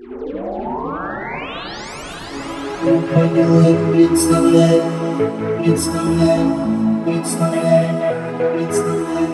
Представляй, представляй, представляй, представляй.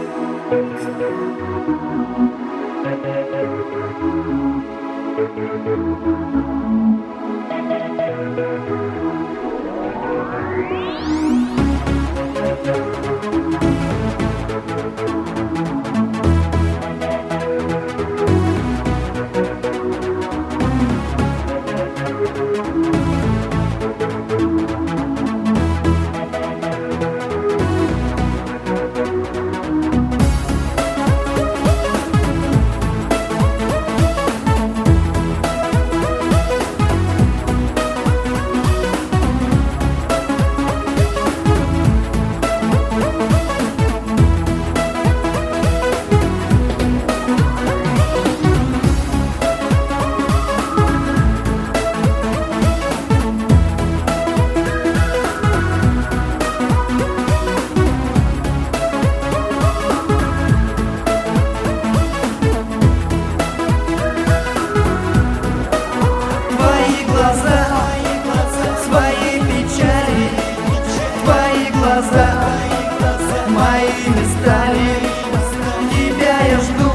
Моими стали, тебя я жду.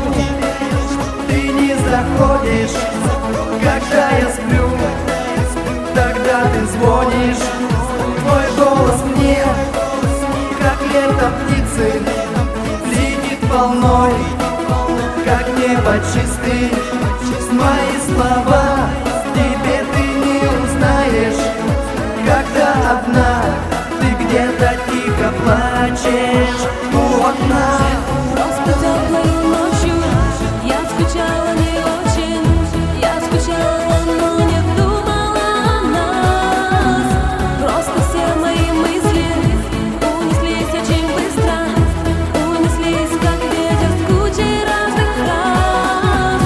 Ты не заходишь, когда я сплю. Тогда ты звонишь, твой голос мне, как лето птицы, летит волной, как небо чистый. Мои слова тебе ты не узнаешь, когда одна ты где-то тихо плачешь у окна. Просто теплой ночью я скучала не очень, я скучала, но не думала о нас. Просто все мои мысли унеслись очень быстро, унеслись, как ветер с кучей разных раз.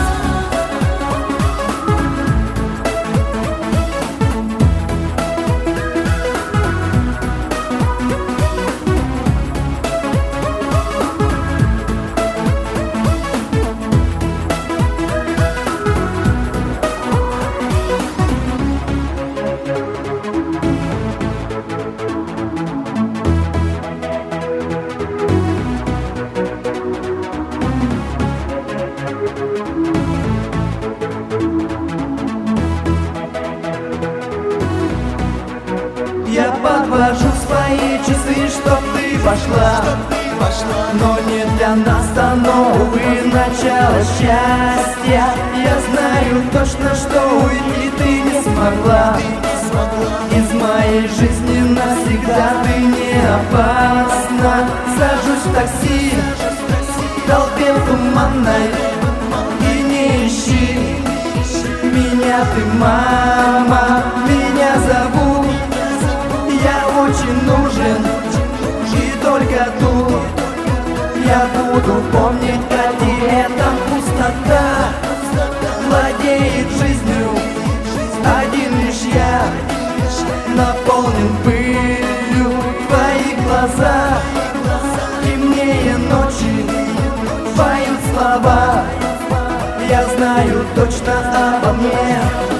Я подвожу свои часы, чтоб ты пошла, но не для нас оно, увы, начало счастья. Я знаю точно, что уйти ты не смогла. Из моей жизни навсегда ты не опасна. Сажусь в такси, в толпе туманной, и не ищи меня ты, мама, меня зовут. Я очень нужен, и только тут я буду помнить, как и летом пустота владеет жизнью. Один лишь я наполнен пылью. Твои глаза темнее ночи, поют слова. Я знаю точно обо мне.